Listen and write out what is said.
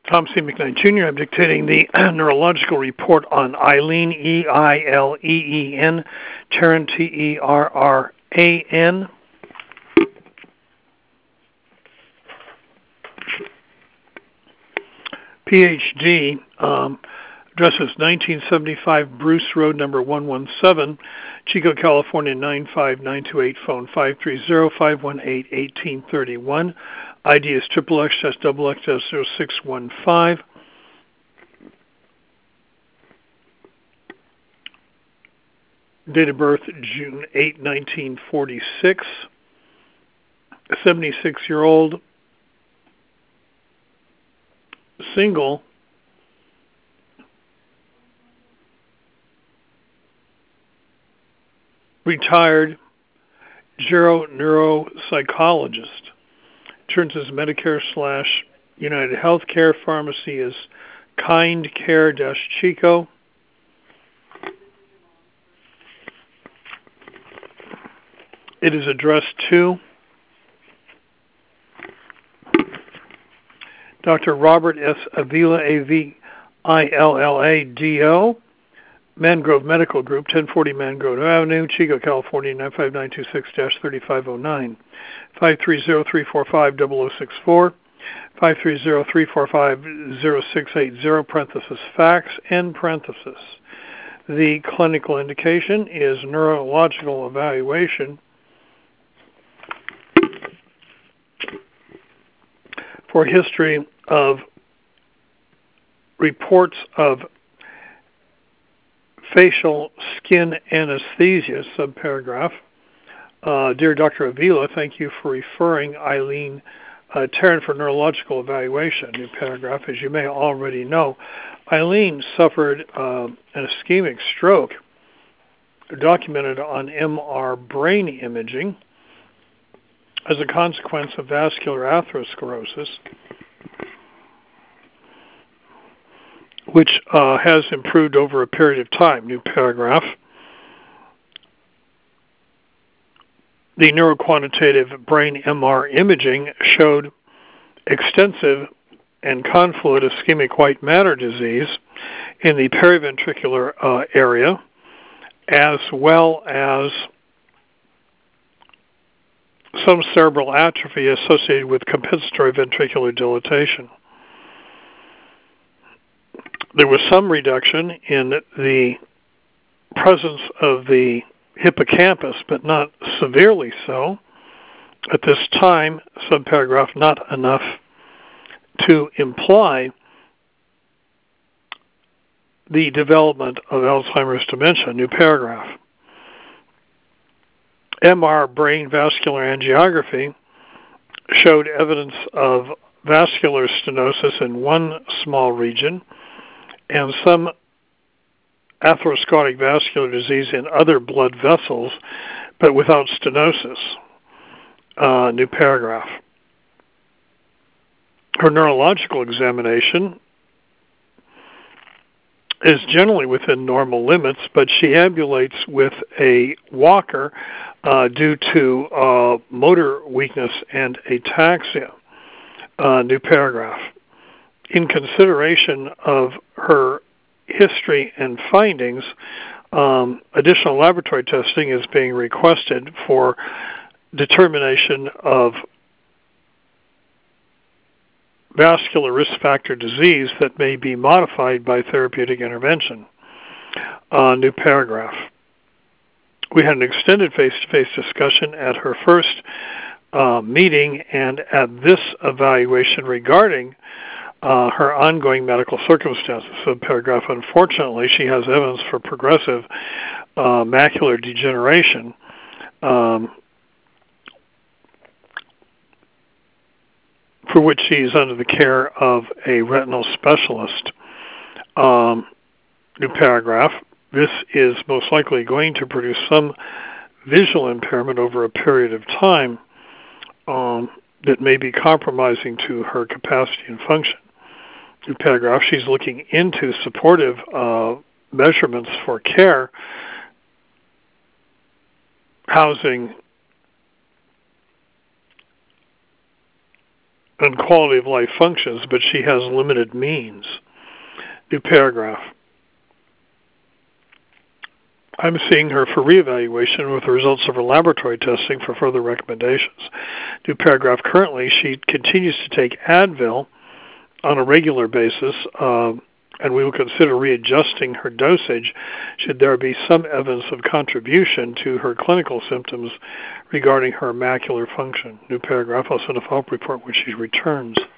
Tom C. McKnight Jr. I'm dictating the neurological report on Eileen, E-I-L-E-E-N, Terran, T-E-R-R-A-N. PhD, address is 1975 Bruce Road, number 117, Chico, California, 95928, phone 530-518-1831. ID is XXX-XX-0615. Date of birth, June 8, 1946. 76-year-old, single, retired neuropsychologist. Turns his Medicare / United Healthcare. Pharmacy is Kind Care-Chico. It is addressed to Dr. Robert S. Avila, A-V-I-L-L-A-D-O, Mangrove Medical Group, 1040 Mangrove Avenue, Chico, California, 95926-3509, 530-345-0064, 530-345-0680, parenthesis fax, end parenthesis. The clinical indication is neurological evaluation for history of reports of facial skin anesthesia, subparagraph. Dear Dr. Avila, thank you for referring Eileen Terran for neurological evaluation, new paragraph. As you may already know, Eileen suffered an ischemic stroke documented on MR brain imaging as a consequence of vascular atherosclerosis, which has improved over a period of time, new paragraph. The neuroquantitative brain MR imaging showed extensive and confluent ischemic white matter disease in the periventricular area, as well as some cerebral atrophy associated with compensatory ventricular dilatation. There was some reduction in the presence of the hippocampus, but not severely so. At this time, subparagraph, not enough to imply the development of Alzheimer's dementia, new paragraph. MR brain vascular angiography showed evidence of vascular stenosis in one small region and some atherosclerotic vascular disease in other blood vessels, but without stenosis, new paragraph. Her neurological examination is generally within normal limits, but she ambulates with a walker due to motor weakness and ataxia, new paragraph. In consideration of her history and findings, additional laboratory testing is being requested for determination of vascular risk factor disease that may be modified by therapeutic intervention. New paragraph. We had an extended face-to-face discussion at her first meeting and at this evaluation regarding her ongoing medical circumstances. Subparagraph, unfortunately, she has evidence for progressive macular degeneration. For which she is under the care of a retinal specialist. New paragraph. This is most likely going to produce some visual impairment over a period of time that may be compromising to her capacity and function. New paragraph. She's looking into supportive measurements for care, housing and quality of life functions, but she has limited means. New paragraph. I'm seeing her for reevaluation with the results of her laboratory testing for further recommendations. New paragraph. Currently, she continues to take Advil on a regular basis, and we will consider readjusting her dosage should there be some evidence of contribution to her clinical symptoms regarding her macular function. New paragraph. I'll send a follow-up report when she returns.